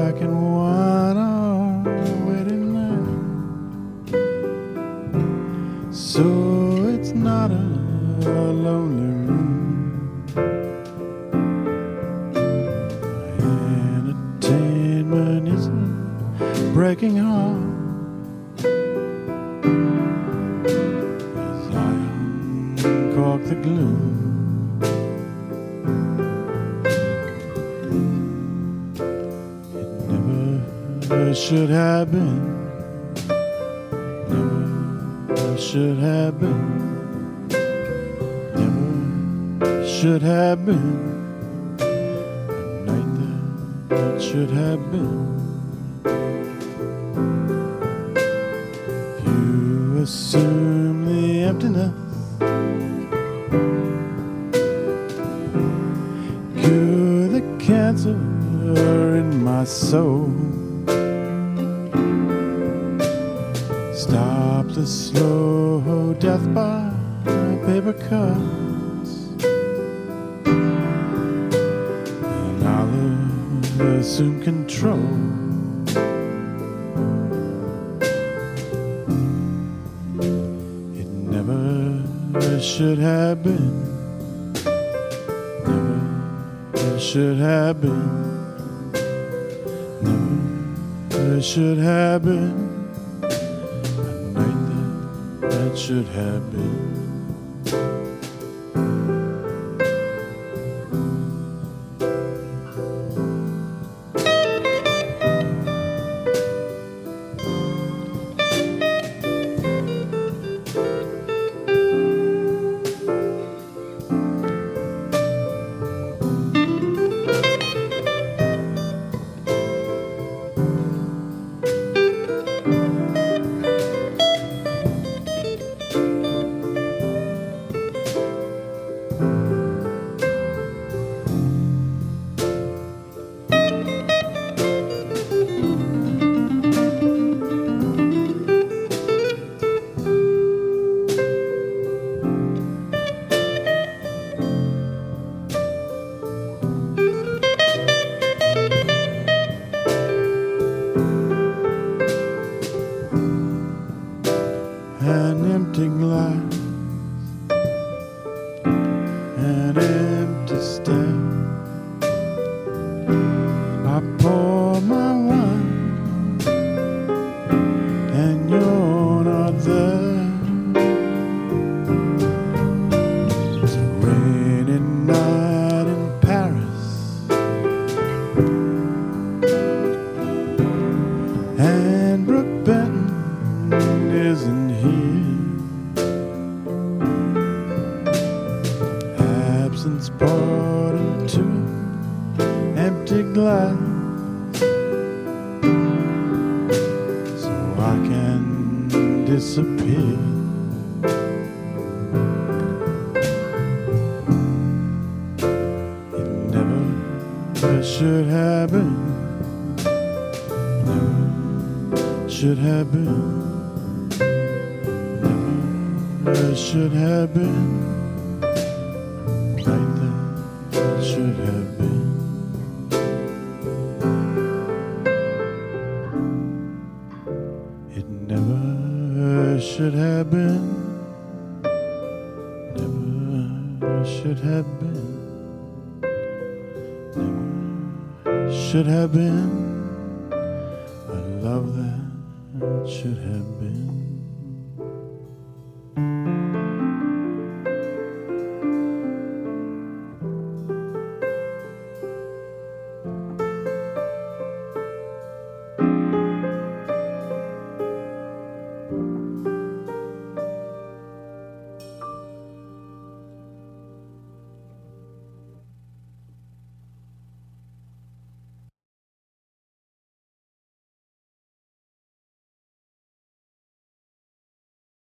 black and white are waiting there, so it's not a lonely room. Entertainment isn't breaking heart as I uncork the gloom. Never should have been, never should have been, never should have been a night that should have been. If you assume the emptiness, cure the cancer in my soul, stop the slow death by paper cuts, and I'll assume control. It never should have been, never should have been, never should have been that should have been. An empty glass, an empty stare. I pour my wine and you're not there. It's a rainy night in Paris, and Brooke Benton isn't here. Absence poured into an empty glass, so I can disappear. It never should have been, never should have been, never should have been like that should have been. It never should have been, never should have been, never should have been a love that should have been.